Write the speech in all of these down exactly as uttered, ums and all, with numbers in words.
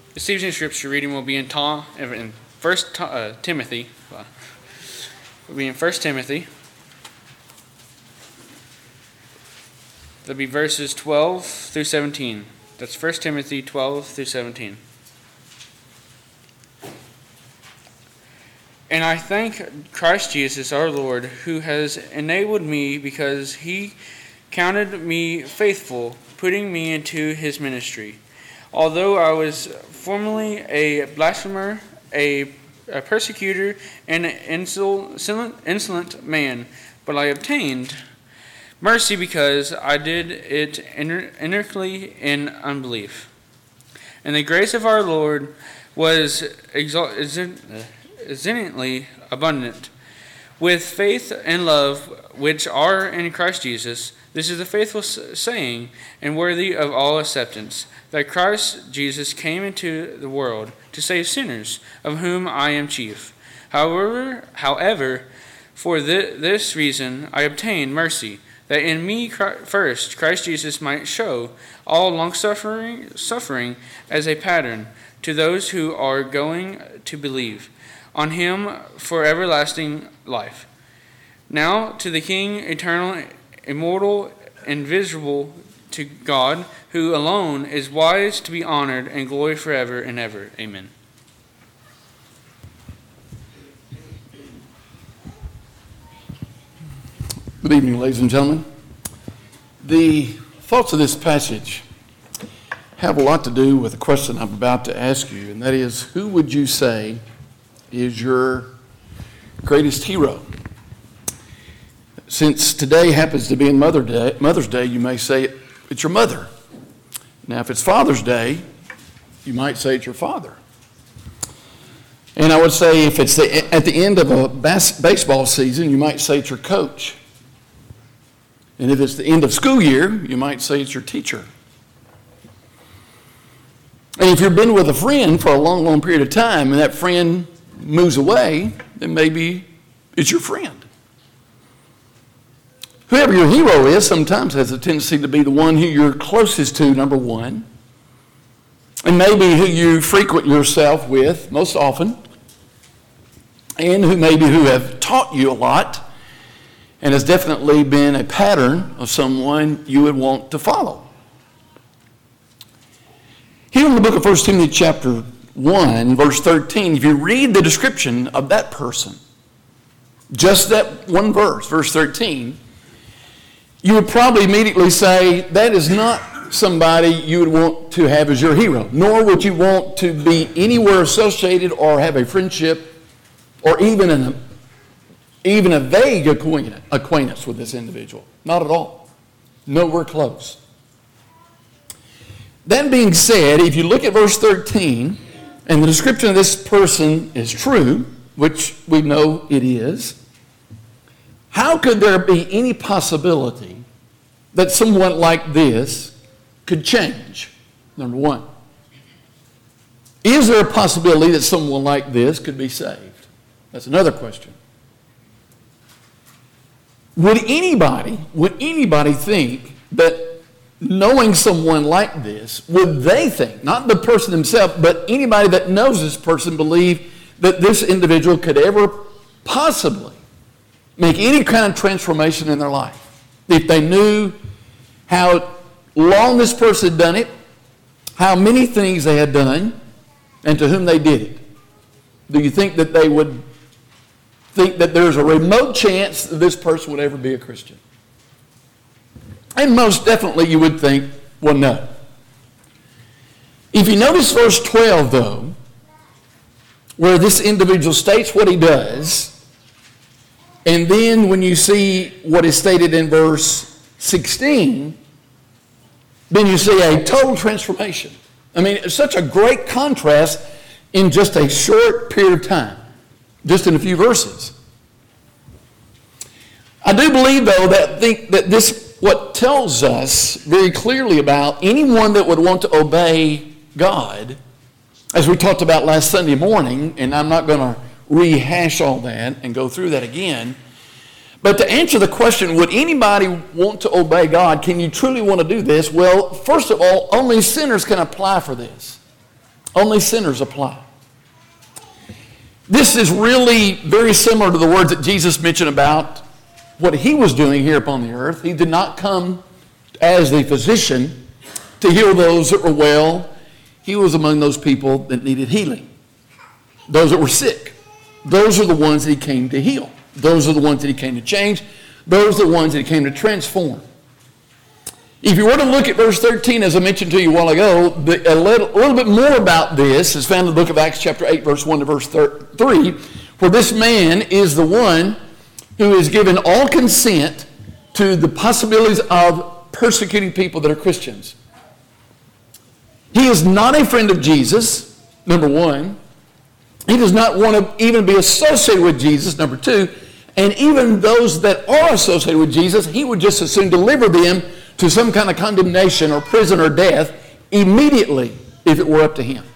This evening's scripture reading will be in, Ta, in First uh, Timothy. Will be in First Timothy. That'll be verses twelve through seventeen. That's First Timothy twelve through seventeen. And I thank Christ Jesus our Lord, who has enabled me because he counted me faithful, putting me into his ministry. Although I was formerly a blasphemer, a, a persecutor, and an insolent, insolent man, but I obtained mercy because I did it inwardly in unbelief. And the grace of our Lord was exceedingly abundant, with faith and love which are in Christ Jesus. This is a faithful saying and worthy of all acceptance, that Christ Jesus came into the world to save sinners, of whom I am chief. However, however, for th- this reason I obtained mercy, that in me first Christ Jesus might show all longsuffering suffering as a pattern to those who are going to believe on him for everlasting life. Now to the King, eternal, immortal, invisible, to God, who alone is wise to be honored and glory forever and ever. Amen. Good evening, ladies and gentlemen. The thoughts of this passage have a lot to do with the question I'm about to ask you, and that is, who would you say is your greatest hero? Since today happens to be in Mother Day, Mother's Day, you may say it, it's your mother. Now, if it's Father's Day, you might say it's your father. And I would say if it's the, at the end of a bas- baseball season, you might say it's your coach. And if it's the end of school year, you might say it's your teacher. And if you've been with a friend for a long, long period of time and that friend moves away, then maybe it's your friend. Whoever your hero is sometimes has a tendency to be the one who you're closest to, number one, and maybe who you frequent yourself with most often, and who maybe who have taught you a lot, and has definitely been a pattern of someone you would want to follow. Here in the book of First Timothy chapter one, verse thirteen, if you read the description of that person, just that one verse, verse thirteen, you would probably immediately say that is not somebody you would want to have as your hero, nor would you want to be anywhere associated or have a friendship or even an even a vague acquaintance with this individual. Not at all. Nowhere close. That being said, if you look at verse thirteen, and the description of this person is true, which we know it is, how could there be any possibility that someone like this could change? Number one. Is there a possibility that someone like this could be saved? That's another question. Would anybody, would anybody think that knowing someone like this, would they think, not the person himself, but anybody that knows this person, believe that this individual could ever possibly make any kind of transformation in their life? If they knew how long this person had done it, how many things they had done, and to whom they did it, do you think that they would think that there's a remote chance that this person would ever be a Christian? And most definitely you would think, well, no. If you notice verse twelve, though, where this individual states what he does, and then when you see what is stated in verse sixteen, then you see a total transformation. I mean, it's such a great contrast in just a short period of time, just in a few verses. I do believe, though, that think that this what tells us very clearly about anyone that would want to obey God, as we talked about last Sunday morning, and I'm not going to rehash all that and go through that again, but to answer the question, would anybody want to obey God? Can you truly want to do this? Well, first of all, only sinners can apply for this. Only sinners apply. This is really very similar to the words that Jesus mentioned about what he was doing here upon the earth. He did not come as the physician to heal those that were well. He was among those people that needed healing. Those that were sick. Those are the ones that he came to heal. Those are the ones that he came to change. Those are the ones that he came to transform. If you were to look at verse thirteen, as I mentioned to you a while ago, the, a, little, a little bit more about this is found in the book of Acts chapter eight, verse one to verse three, where this man is the one who is given all consent to the possibilities of persecuting people that are Christians. He is not a friend of Jesus, number one. He does not want to even be associated with Jesus, number two. And even those that are associated with Jesus, he would just as soon deliver them to some kind of condemnation or prison or death immediately if it were up to him.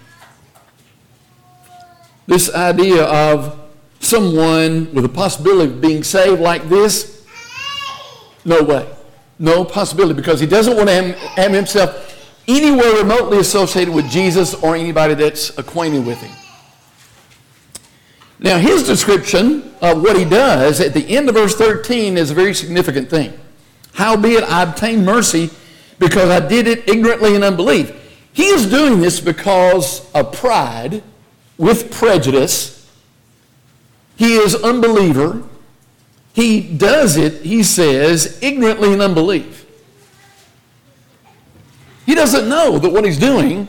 This idea of someone with a possibility of being saved like this, no way. No possibility, because he doesn't want to have, have himself anywhere remotely associated with Jesus or anybody that's acquainted with him. Now, his description of what he does at the end of verse thirteen is a very significant thing. Howbeit I obtained mercy because I did it ignorantly in unbelief. He is doing this because of pride, with prejudice. He is unbeliever. He does it, he says, ignorantly in unbelief. He doesn't know that what he's doing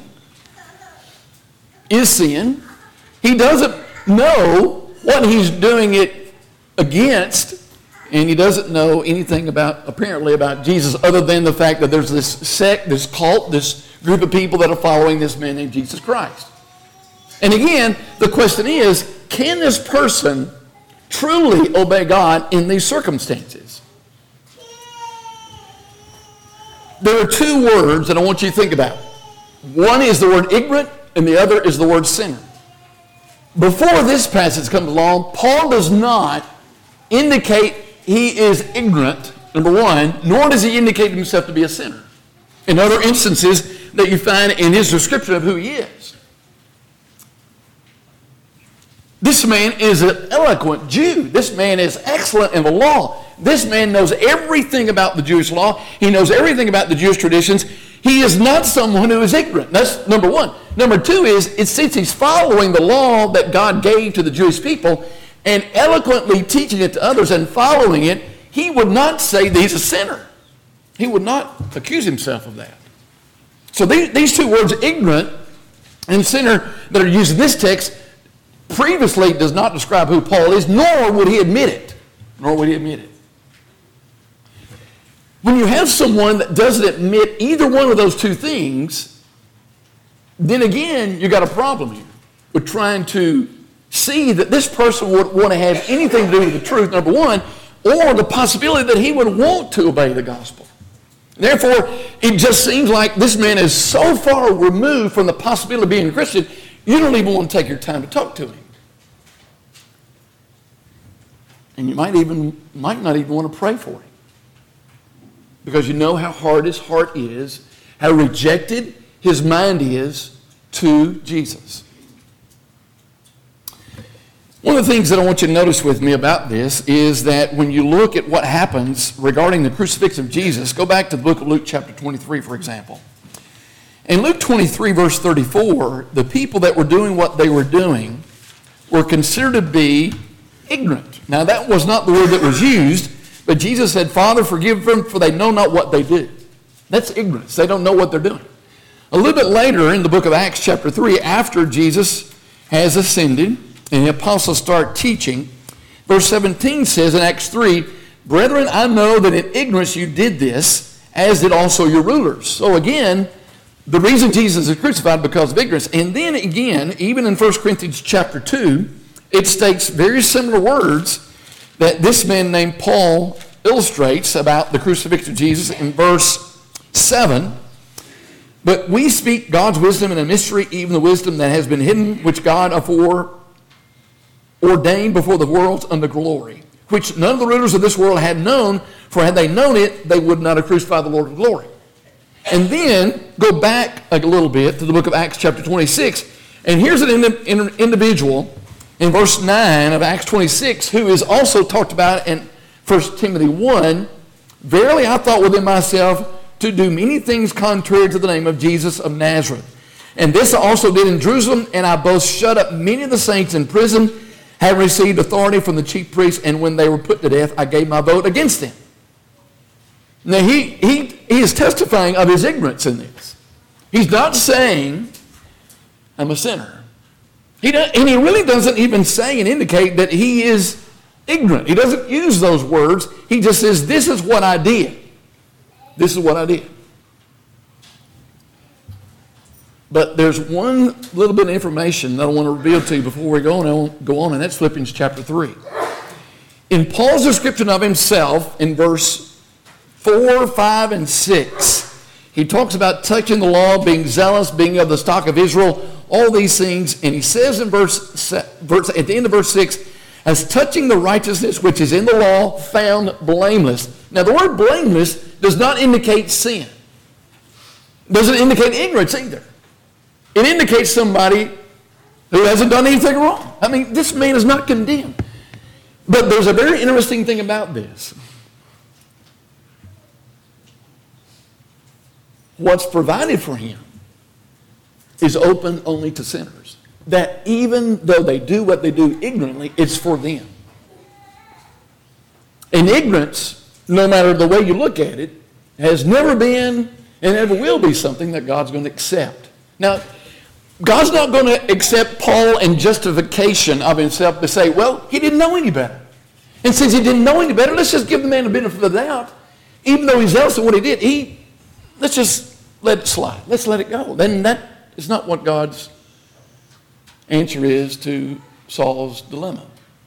is sin. He doesn't know what he's doing it against. And he doesn't know anything about, apparently, about Jesus other than the fact that there's this sect, this cult, this group of people that are following this man named Jesus Christ. And again, the question is, can this person truly obey God in these circumstances? There are two words that I want you to think about. One is the word ignorant, and the other is the word sinner. Before this passage comes along, Paul does not indicate he is ignorant, number one, nor does he indicate himself to be a sinner. In other instances that you find in his description of who he is. This man is an eloquent Jew. This man is excellent in the law. This man knows everything about the Jewish law. He knows everything about the Jewish traditions. He is not someone who is ignorant. That's number one. Number two is, it's since he's following the law that God gave to the Jewish people and eloquently teaching it to others and following it, he would not say that he's a sinner. He would not accuse himself of that. So these, these two words, ignorant and sinner, that are used in this text, previously does not describe who Paul is, nor would he admit it. Nor would he admit it. When you have someone that doesn't admit either one of those two things, then again, you've got a problem here with trying to see that this person would want to have anything to do with the truth, number one, or the possibility that he would want to obey the gospel. Therefore, it just seems like this man is so far removed from the possibility of being a Christian, you don't even want to take your time to talk to him. And you might even might not even want to pray for him. Because you know how hard his heart is, how rejected his mind is to Jesus. One of the things that I want you to notice with me about this is that when you look at what happens regarding the crucifixion of Jesus, go back to the book of Luke chapter twenty-three, for example. In Luke twenty-three, verse thirty-four, the people that were doing what they were doing were considered to be ignorant. Now, that was not the word that was used, but Jesus said, Father, forgive them, for they know not what they do. That's ignorance. They don't know what they're doing. A little bit later in the book of Acts chapter three, after Jesus has ascended and the apostles start teaching, verse seventeen says in Acts three, Brethren, I know that in ignorance you did this, as did also your rulers. So again, the reason Jesus is crucified because of ignorance. And then again, even in First Corinthians chapter two, it states very similar words that this man named Paul illustrates about the crucifixion of Jesus in verse seven. But we speak God's wisdom in a mystery, even the wisdom that has been hidden, which God afore ordained before the worlds unto glory, which none of the rulers of this world had known, for had they known it, they would not have crucified the Lord of glory. And then go back a little bit to the book of Acts chapter twenty-six, And here's an ind- individual in verse nine of Acts twenty-six who is also talked about in First Timothy one. Verily I thought within myself to do many things contrary to the name of Jesus of Nazareth. And this I also did in Jerusalem, and I both shut up many of the saints in prison, having received authority from the chief priests, and when they were put to death, I gave my vote against them. Now he, he, he is testifying of his ignorance in this. He's not saying, I'm a sinner. He does, and he really doesn't even say and indicate that he is ignorant. He doesn't use those words. He just says, this is what I did. This is what I did. But there's one little bit of information that I want to reveal to you before we go on, go on, and that's Philippians chapter three. In Paul's description of himself in verse four, five, and six, he talks about touching the law, being zealous, being of the stock of Israel, all these things. And he says in verse, verse at the end of verse six, as touching the righteousness which is in the law, found blameless. Now the word blameless does not indicate sin. It doesn't indicate ignorance either. It indicates somebody who hasn't done anything wrong. I mean, this man is not condemned. But there's a very interesting thing about this. What's provided for him is open only to sinners. That even though they do what they do ignorantly, it's for them. And ignorance, no matter the way you look at it, has never been and never will be something that God's going to accept. Now, God's not going to accept Paul in justification of himself to say, well, he didn't know any better. And since he didn't know any better, let's just give the man the benefit of the doubt. Even though he's zealous in what he did, he, let's just let it slide. Let's let it go. Then that is not what God's answer is to Saul's dilemma.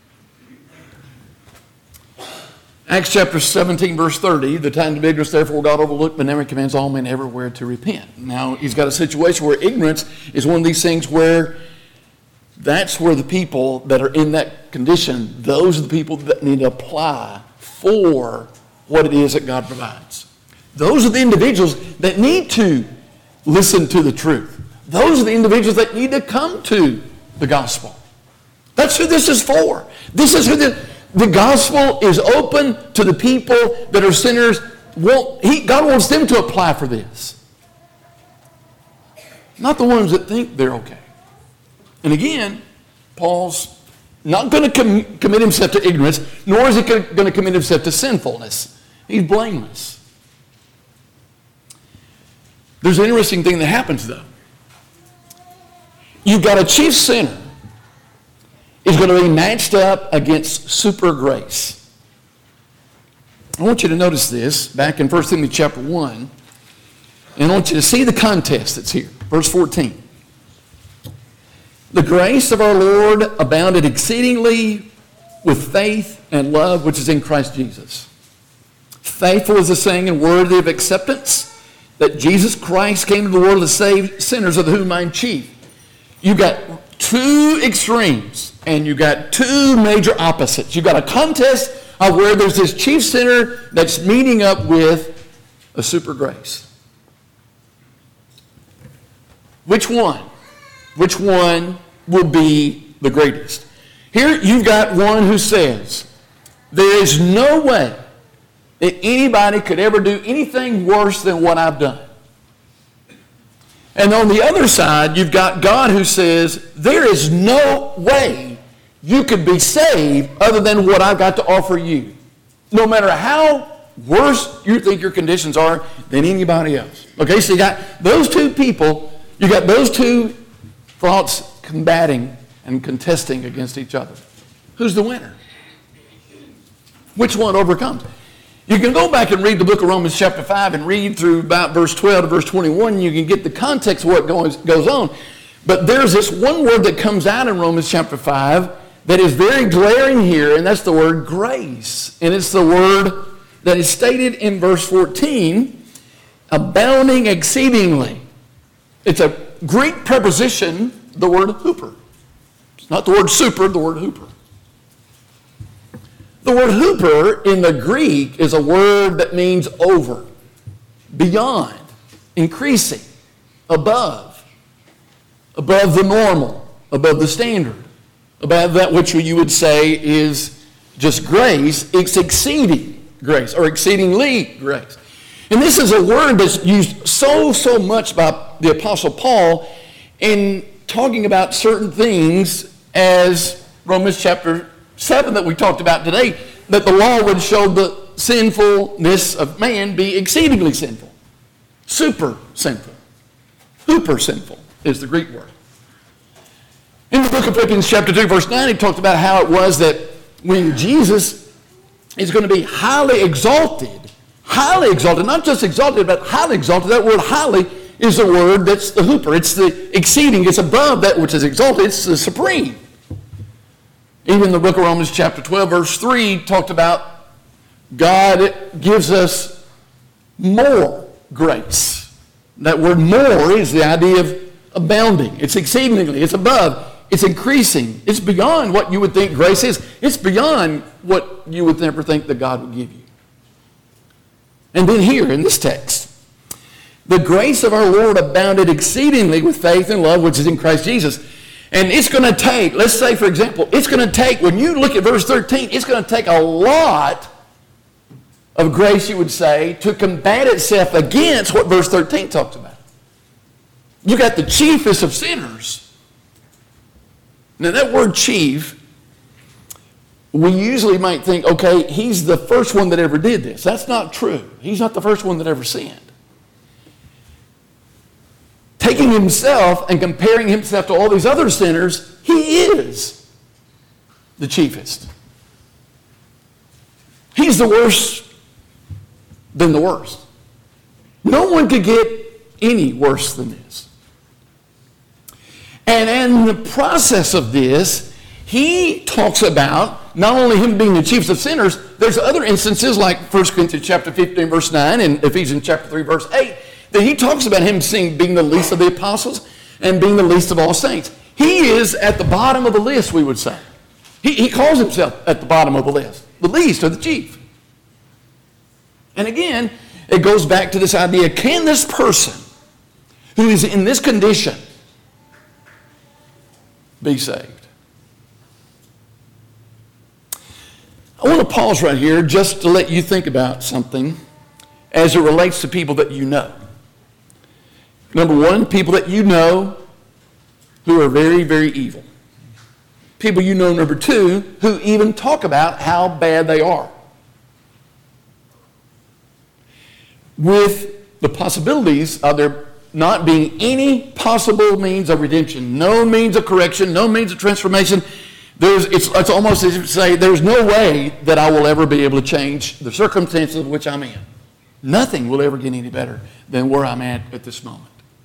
Acts chapter seventeen, verse thirty, the time to be ignorant, therefore God overlooked, but never commands all men everywhere to repent. Now, he's got a situation where ignorance is one of these things where that's where the people that are in that condition, those are the people that need to apply for what it is that God provides. Those are the individuals that need to listen to the truth. Those are the individuals that need to come to the gospel. That's who this is for. This is who the... The gospel is open to the people that are sinners. Well, he, God wants them to apply for this. Not the ones that think they're okay. And again, Paul's not going to com- commit himself to ignorance, nor is he going to commit himself to sinfulness. He's blameless. There's an interesting thing that happens, though. You've got a chief sinner is going to be matched up against super grace. I want you to notice this back in First Timothy chapter one. And I want you to see the contest that's here. Verse fourteen. The grace of our Lord abounded exceedingly with faith and love which is in Christ Jesus. Faithful is the saying and worthy of acceptance that Jesus Christ came into the world to save sinners, of whom I'm chief. You got two extremes, and you got two major opposites. You got a contest of where there's this chief sinner that's meeting up with a super grace. Which one? Which one will be the greatest? Here you've got one who says, there is no way that anybody could ever do anything worse than what I've done. And on the other side, you've got God who says, there is no way you could be saved other than what I've got to offer you. No matter how worse you think your conditions are than anybody else. Okay, so you got those two people, you got those two thoughts combating and contesting against each other. Who's the winner? Which one overcomes? You can go back and read the book of Romans chapter five and read through about verse twelve to verse twenty-one, and you can get the context of what goes, goes on. But there's this one word that comes out in Romans chapter five that is very glaring here, and that's the word grace. And it's the word that is stated in verse fourteen, abounding exceedingly. It's a Greek preposition, the word hooper. It's not the word super, the word hooper. The word hooper in the Greek is a word that means over, beyond, increasing, above. above the normal, above the standard, above that which you would say is just grace. It's exceeding grace, or exceedingly grace. And this is a word that's used so, so much by the Apostle Paul in talking about certain things, as Romans chapter seven that we talked about today, that the law would show the sinfulness of man be exceedingly sinful, super sinful, super sinful is the Greek word. In the book of Philippians chapter two, verse nine, he talked about how it was that when Jesus is going to be highly exalted, highly exalted, not just exalted, but highly exalted. That word highly is the word that's the hooper. It's the exceeding. It's above that which is exalted. It's the supreme. Even the book of Romans chapter twelve, verse three, talked about God gives us more grace. That word more is the idea of abounding. It's exceedingly. It's above. It's increasing. It's beyond what you would think grace is. It's beyond what you would never think that God would give you. And then here in this text, the grace of our Lord abounded exceedingly with faith and love which is in Christ Jesus. And it's going to take, let's say for example, it's going to take, when you look at verse thirteen, it's going to take a lot of grace, you would say, to combat itself against what verse thirteen talks about. You got the chiefest of sinners. Now that word chief, we usually might think, okay, he's the first one that ever did this. That's not true. He's not the first one that ever sinned. Taking himself and comparing himself to all these other sinners, he is the chiefest. He's the worst than the worst. No one could get any worse than this. And in the process of this, he talks about not only him being the chiefest of sinners, there's other instances like First Corinthians chapter fifteen, verse nine, and Ephesians chapter three, verse eight, that he talks about him being the least of the apostles and being the least of all saints. He is at the bottom of the list, we would say. He, he calls himself at the bottom of the list, the least or the chief. And again, it goes back to this idea, can this person who is in this condition be saved? I want to pause right here just to let you think about something as it relates to people that you know. Number one, people that you know who are very, very evil. People you know, number two, who even talk about how bad they are. With the possibilities of there not being any possible means of redemption, no means of correction, no means of transformation. There's, it's, it's almost as if to say, there's no way that I will ever be able to change the circumstances of which I'm in. Nothing will ever get any better than where I'm at at this moment.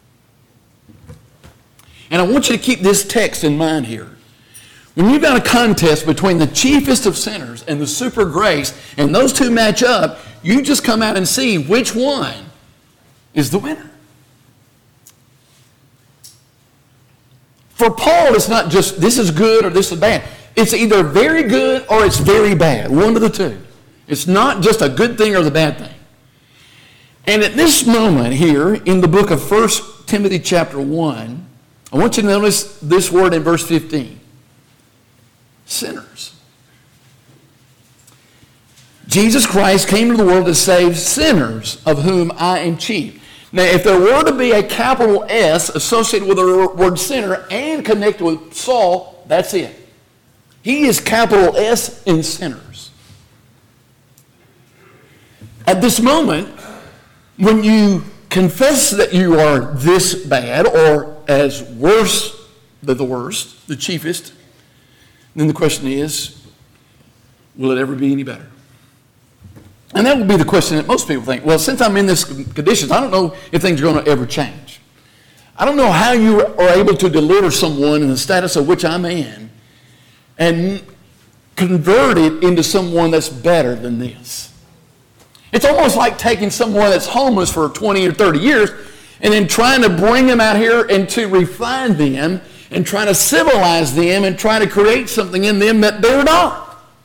And I want you to keep this text in mind here. When you've got a contest between the chiefest of sinners and the super grace, and those two match up, you just come out and see which one is the winner. For Paul, it's not just this is good or this is bad. It's either very good or it's very bad. One of the two. It's not just a good thing or the bad thing. And at this moment here in the book of First Timothy chapter one, I want you to notice this word in verse fifteen. Sinners. Jesus Christ came into the world to save sinners, of whom I am chief. Now, if there were to be a capital S associated with the word sinner and connected with Saul, that's it. He is capital S in sinners. At this moment, when you confess that you are this bad or as worse than the worst, the chiefest, then the question is, will it ever be any better? And that would be the question that most people think. Well, since I'm in this condition, I don't know if things are going to ever change. I don't know how you are able to deliver someone in the status of which I'm in and convert it into someone that's better than this. It's almost like taking someone that's homeless for twenty or thirty years and then trying to bring them out here and to refine them and try to civilize them and try to create something in them that they're not.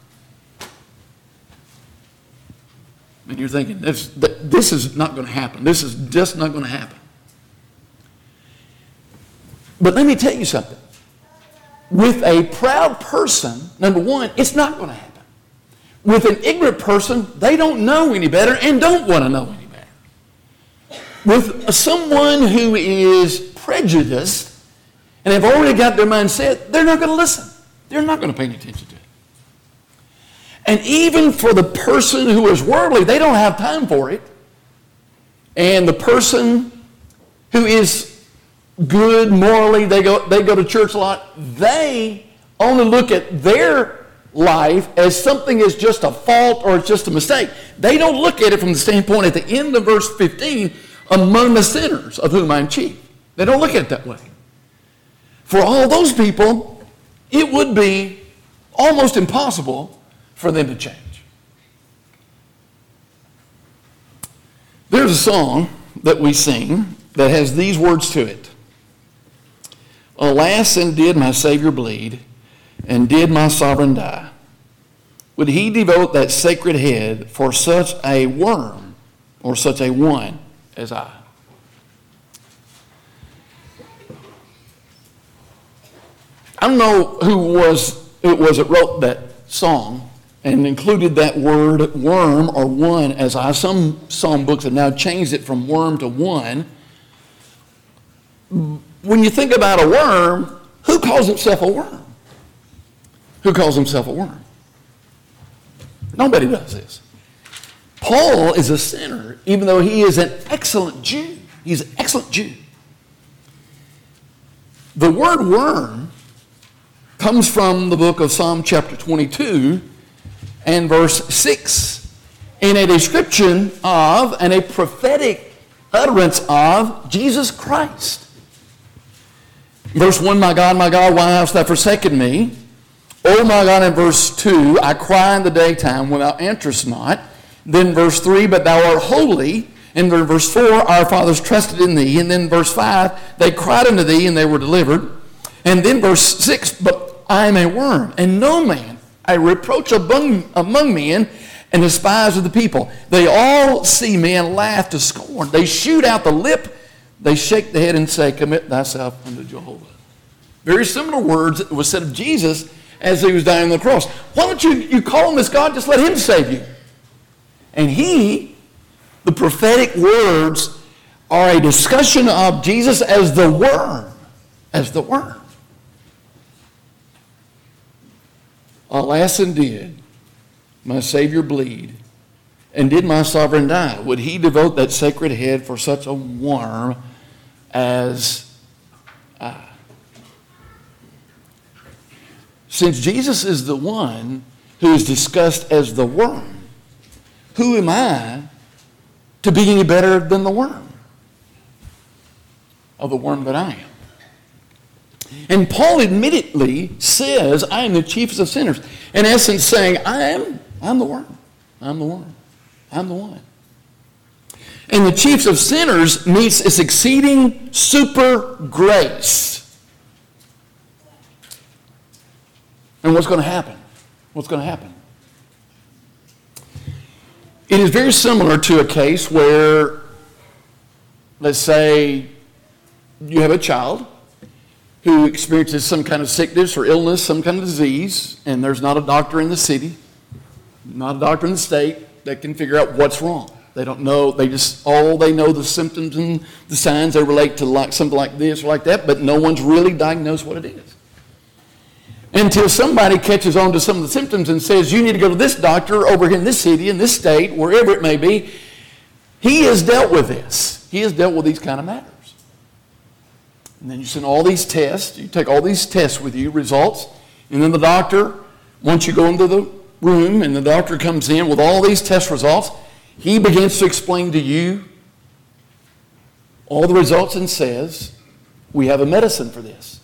And you're thinking, this, this is not going to happen. This is just not going to happen. But let me tell you something. With a proud person, number one, it's not going to happen. With an ignorant person, they don't know any better and don't want to know any better. With someone who is prejudiced and have already got their mind set, they're not going to listen. They're not going to pay any attention to it. And even for the person who is worldly, they don't have time for it. And the person who is good morally, they go, they go to church a lot, they only look at their life as something is just a fault or it's just a mistake. They don't look at it from the standpoint at the end of verse fifteen, among the sinners of whom I am chief. They don't look at it that way. For all those people, it would be almost impossible for them to change. There's a song that we sing that has these words to it. Alas, and did my Savior bleed, and did my sovereign die? Would he devote that sacred head for such a worm or such a one as I? I don't know who was it was that wrote that song and included that word worm or one as I. Some psalm books have now changed it from worm to one. When you think about a worm, who calls himself a worm? Who calls himself a worm? Nobody does this. Paul is a sinner, even though he is an excellent Jew. He's an excellent Jew. The word worm comes from the book of Psalm chapter twenty-two and verse six, in a description of and a prophetic utterance of Jesus Christ. Verse one, my God, my God, why hast thou forsaken me? Oh my God, in verse two, I cry in the daytime when thou answerest not. Then verse three, but thou art holy. And then verse four, our fathers trusted in thee. And then verse five, they cried unto thee and they were delivered. And then verse six, but I am a worm, and no man, I reproach among, among men, and despise of the people. They all see me and laugh to scorn. They shoot out the lip, they shake the head and say, commit thyself unto Jehovah. Very similar words that was said of Jesus as he was dying on the cross. Why don't you, you call him as God, just let him save you. And he, the prophetic words, are a discussion of Jesus as the worm, as the worm. Alas, and did my Savior bleed, and did my sovereign die? Would he devote that sacred head for such a worm as I? Since Jesus is the one who is discussed as the worm, who am I to be any better than the worm? Of the worm that I am. And Paul admittedly says, I am the chiefest of sinners. In essence saying, I am, I'm the worm. I'm the worm. I'm the one. And the chiefest of sinners meets its exceeding super grace. And what's going to happen? What's going to happen? It is very similar to a case where, let's say, you have a child who experiences some kind of sickness or illness, some kind of disease, and there's not a doctor in the city, not a doctor in the state that can figure out what's wrong. They don't know, they just, all they know the symptoms and the signs, they relate to like something like this or like that, but no one's really diagnosed what it is. Until somebody catches on to some of the symptoms and says, you need to go to this doctor over here in this city, in this state, wherever it may be. He has dealt with this. He has dealt with these kind of matters. And then you send all these tests. You take all these tests with you, results. And then the doctor, once you go into the room and the doctor comes in with all these test results, he begins to explain to you all the results and says, we have a medicine for this.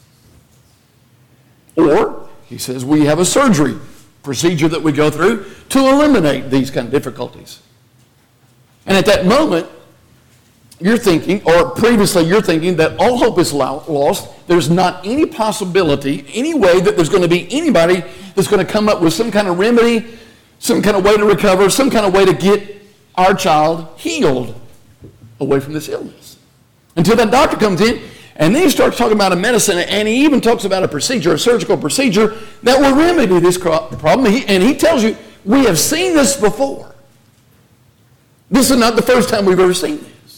Or he says, we have a surgery procedure that we go through to eliminate these kind of difficulties. And at that moment, you're thinking, or previously you're thinking that all hope is lost. There's not any possibility, any way that there's going to be anybody that's going to come up with some kind of remedy, some kind of way to recover, some kind of way to get our child healed away from this illness. Until that doctor comes in And then he starts talking about a medicine, and he even talks about a procedure, a surgical procedure that will remedy this problem. He, and he tells you, we have seen this before. This is not the first time we've ever seen this.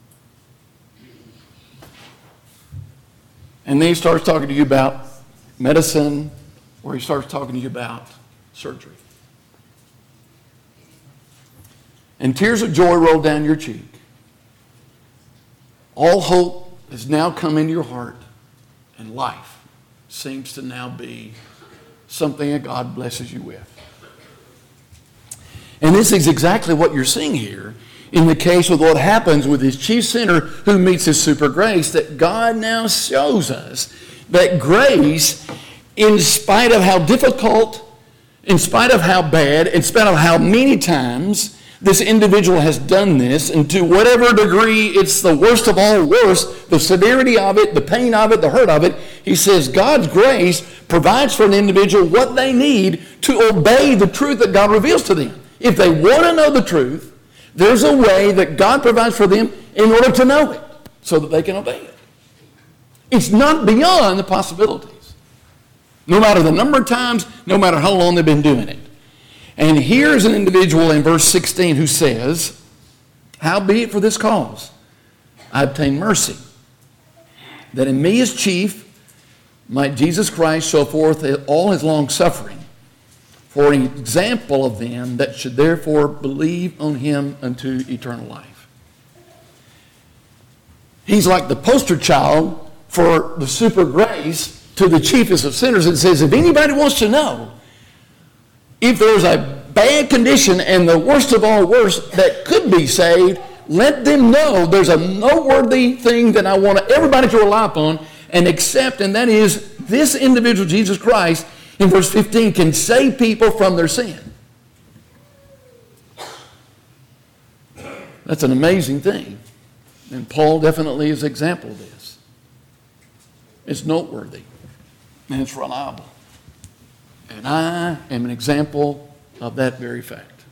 And then he starts talking to you about medicine, or he starts talking to you about surgery. And tears of joy roll down your cheek. All hope has now come into your heart, and life seems to now be something that God blesses you with. And this is exactly what you're seeing here in the case with what happens with this chief sinner who meets his super grace, that God now shows us that grace, in spite of how difficult, in spite of how bad, in spite of how many times this individual has done this, and to whatever degree it's the worst of all worst, the severity of it, the pain of it, the hurt of it, he says God's grace provides for an individual what they need to obey the truth that God reveals to them. If they want to know the truth, there's a way that God provides for them in order to know it, so that they can obey it. It's not beyond the possibilities. No matter the number of times, no matter how long they've been doing it. And here's an individual in verse sixteen who says, howbeit for this cause I obtain mercy, that in me as chief might Jesus Christ show forth all his long suffering, for an example of them that should therefore believe on him unto eternal life. He's like the poster child for the super grace to the chiefest of sinners, and says, if anybody wants to know if there's a bad condition and the worst of all worst that could be saved, let them know there's a noteworthy thing that I want everybody to rely upon and accept, and that is this individual, Jesus Christ, in verse fifteen, can save people from their sin. That's an amazing thing. And Paul definitely is an example of this. It's noteworthy. And it's reliable. And I am an example of that very fact.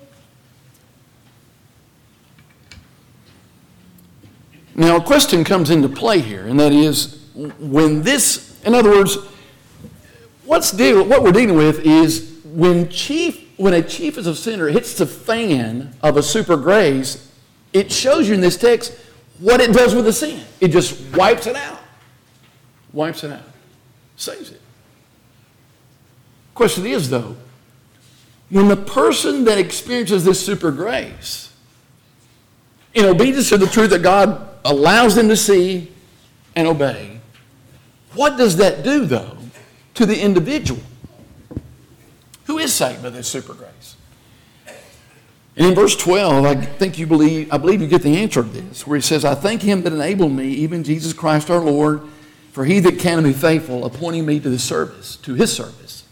Now, a question comes into play here, and that is, when this, in other words, what's deal, what we're dealing with is when chief, when a chief is a sinner hits the fan of a super grace, it shows you in this text what it does with the sin. It just wipes it out. Wipes it out. Saves it. Question is, though, when the person that experiences this super grace, in obedience to the truth that God allows them to see and obey, what does that do, though, to the individual who is saved by this super grace? And in verse twelve, I think you believe, I believe you get the answer to this, where he says, I thank him that enabled me, even Jesus Christ our Lord, for he that can be faithful, appointing me to the service, to his service.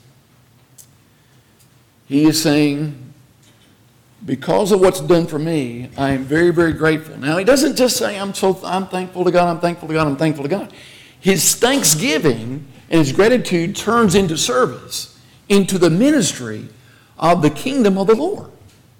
He is saying, because of what's done for me, I am very, very grateful. Now, he doesn't just say, I'm so I'm thankful to God, I'm thankful to God, I'm thankful to God. His thanksgiving and his gratitude turns into service, into the ministry of the kingdom of the Lord.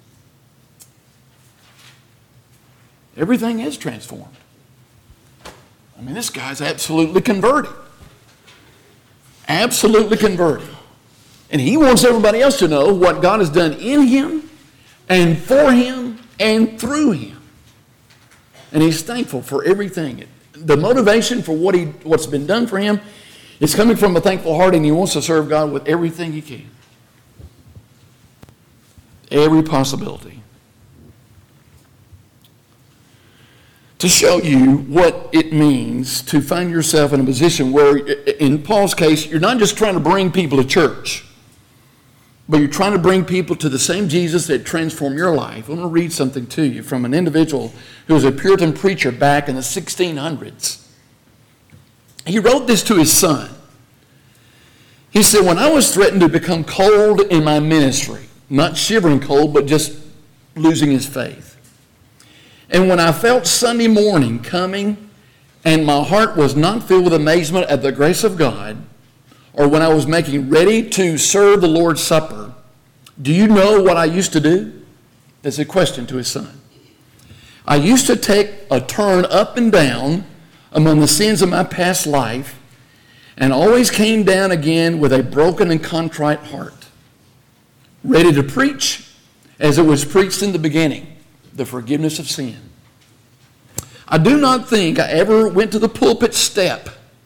Everything is transformed. I mean, this guy's absolutely converted. Absolutely converted. And he wants everybody else to know what God has done in him and for him and through him. And he's thankful for everything. The motivation for what he, what's been done for him is coming from a thankful heart, and he wants to serve God with everything he can. Every possibility. To show you what it means to find yourself in a position where, in Paul's case, you're not just trying to bring people to church, but you're trying to bring people to the same Jesus that transformed your life. I want to read something to you from an individual who was a Puritan preacher back in the sixteen hundreds. He wrote this to his son. He said, when I was threatened to become cold in my ministry, not shivering cold, but just losing his faith, and when I felt Sunday morning coming and my heart was not filled with amazement at the grace of God, or when I was making ready to serve the Lord's Supper, do you know what I used to do? That's a question to his son. I used to take a turn up and down among the sins of my past life, and always came down again with a broken and contrite heart, ready to preach as it was preached in the beginning, the forgiveness of sin. I do not think I ever went to the pulpit step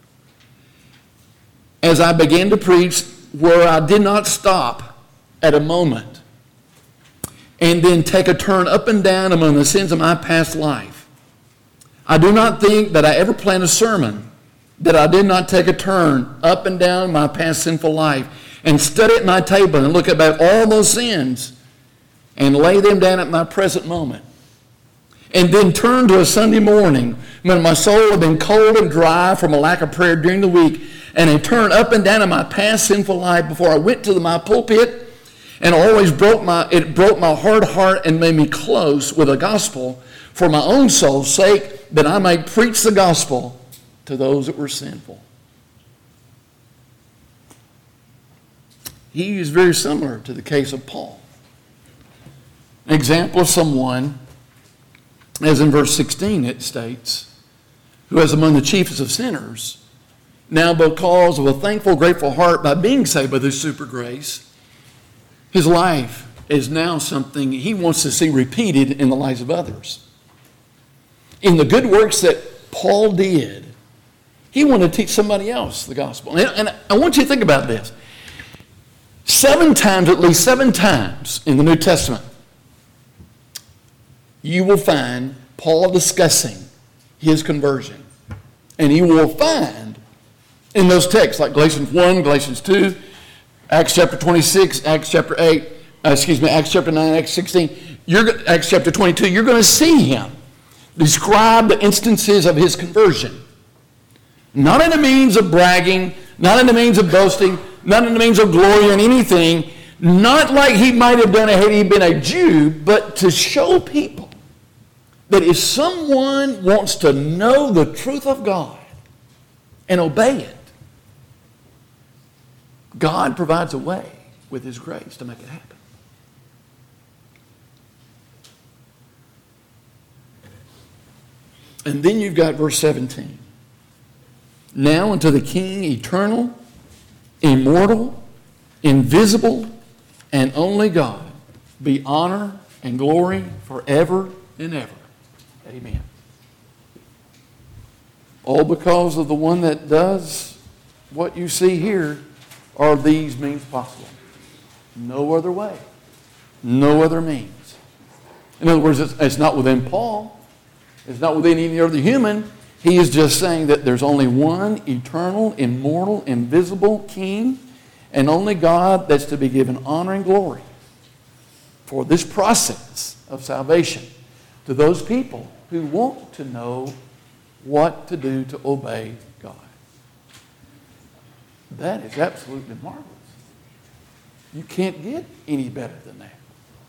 as I began to preach where I did not stop at a moment and then take a turn up and down among the sins of my past life. I do not think that I ever planned a sermon that I did not take a turn up and down my past sinful life and study at my table and look about all those sins and lay them down at my present moment. And then turn to a Sunday morning when my soul had been cold and dry from a lack of prayer during the week, and I turned up and down in my past sinful life before I went to the, my pulpit, and always broke my it broke my hard heart and made me close with the gospel for my own soul's sake, that I might preach the gospel to those that were sinful. He is very similar to the case of Paul. An example of someone, as in verse sixteen it states, who is among the chiefest of sinners, now because of a thankful, grateful heart by being saved by this super grace, his life is now something he wants to see repeated in the lives of others. In the good works that Paul did, he wanted to teach somebody else the gospel. And, and I want you to think about this. Seven times, at least seven times in the New Testament, you will find Paul discussing his conversion. And you will find in those texts like Galatians one, Galatians two, Acts chapter twenty-six, Acts chapter eight, uh, excuse me, Acts chapter nine, Acts sixteen, you're, Acts chapter twenty-two, you're going to see him describe the instances of his conversion. Not in the means of bragging, not in the means of boasting, not in the means of glory in anything, not like he might have done it had he been a Jew, but to show people that if someone wants to know the truth of God and obey it, God provides a way with his grace to make it happen. And then you've got verse seventeen. Now unto the King eternal, immortal, invisible, and only God, be honor and glory forever and ever. Amen. All because of the one that does what you see here are these means possible. No other way. No other means. In other words, it's, it's not within Paul. It's not within any other human. He is just saying that there's only one eternal, immortal, invisible King, and only God that's to be given honor and glory for this process of salvation to those people who want to know what to do to obey God. That is absolutely marvelous. You can't get any better than that.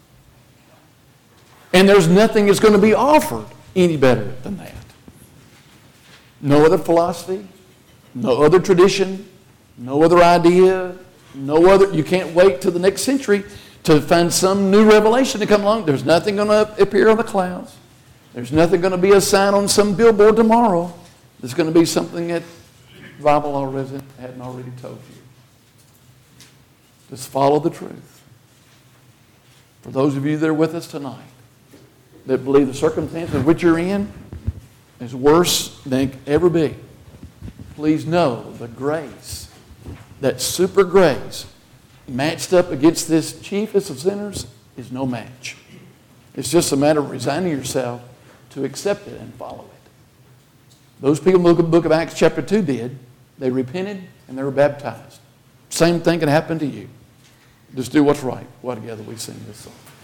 And there's nothing that's going to be offered any better than that. No other philosophy, no other tradition, no other idea, no other. You can't wait till the next century to find some new revelation to come along. There's nothing going to appear on the clouds. There's nothing going to be a sign on some billboard tomorrow. There's going to be something that the Bible already hadn't already told you. Just follow the truth. For those of you that are with us tonight that believe the circumstances in which you're in is worse than it can ever be, please know the grace, that super grace, matched up against this chiefest of sinners is no match. It's just a matter of resigning yourself to accept it and follow it. Those people in the book of Acts chapter two did. They repented and they were baptized. Same thing can happen to you. Just do what's right. While together we sing this song.